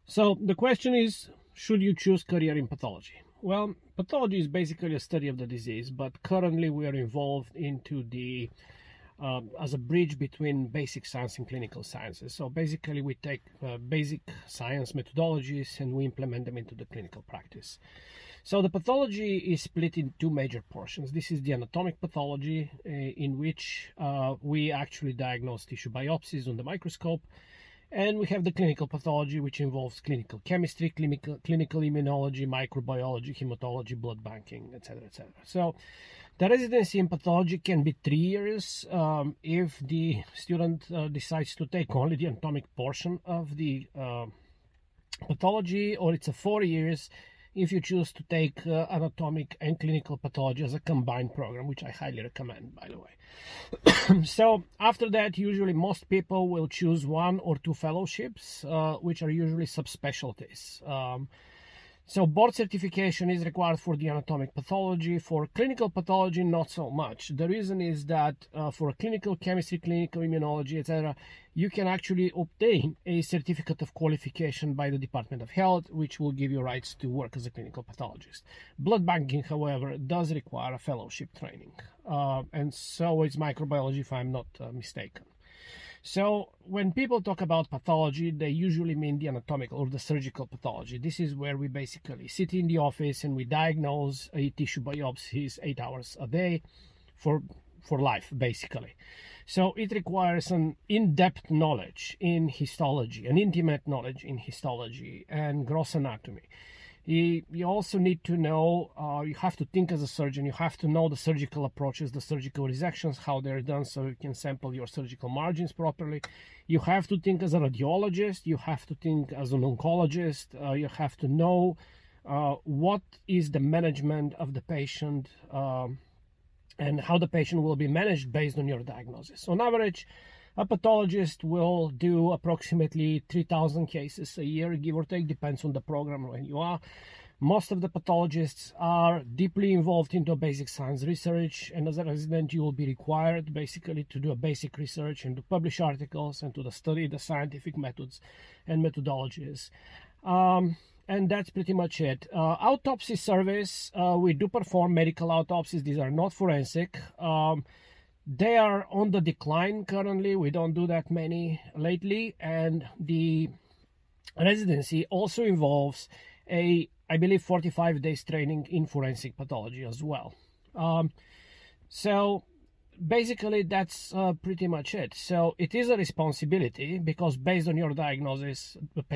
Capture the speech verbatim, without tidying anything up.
So the question is, should you choose career in pathology? Well, pathology is basically a study of the disease, but currently we are involved into the uh, as a bridge between basic science and clinical sciences. So basically we take uh, basic science methodologies and we implement them into the clinical practice. So the pathology is split in two major portions. This is the anatomic pathology, uh, in which uh, we actually diagnose tissue biopsies on the microscope. And we have the clinical pathology, which involves clinical chemistry, clinical, clinical immunology, microbiology, hematology, blood banking, et cetera, et cetera. So the residency in pathology can be three years um, if the student uh, decides to take only the anatomic portion of the uh, pathology, or it's a four years if you choose to take uh, anatomic and clinical pathology as a combined program, which I highly recommend, by the way. So after that, usually most people will choose one or two fellowships, uh, which are usually subspecialties. Um, so board certification is required for the anatomic pathology. For clinical pathology, not so much. The reason is that uh, for clinical chemistry, clinical immunology, et cetera, you can actually obtain a certificate of qualification by the Department of Health, which will give you rights to work as a clinical pathologist. Blood banking, however, does require a fellowship training, uh, and so is microbiology, if I'm not uh, mistaken. So when people talk about pathology, they usually mean the anatomical or the surgical pathology. This is where we basically sit in the office and we diagnose a tissue biopsies eight hours a day for for life, basically. So it requires an in-depth knowledge in histology, an intimate knowledge in histology and gross anatomy. You, you also need to know, uh, you have to think as a surgeon, you have to know the surgical approaches, the surgical resections, how they're done, so you can sample your surgical margins properly. You have to think as a radiologist, you have to think as an oncologist, uh, you have to know uh, what is the management of the patient um, and how the patient will be managed based on your diagnosis. On average, a pathologist will do approximately three thousand cases a year, give or take, depends on the program when you are. Most of the pathologists are deeply involved into basic science research, and as a resident you will be required basically to do a basic research and to publish articles and to study the scientific methods and methodologies. Um, and that's pretty much it. Uh, autopsy service, uh, we do perform medical autopsies. These are not forensic. Um, They are on the decline currently. We don't do that many lately. And the residency also involves a, I believe, forty-five days training in forensic pathology as well. Um, so basically, that's uh, pretty much it. So it is a responsibility because based on your diagnosis, the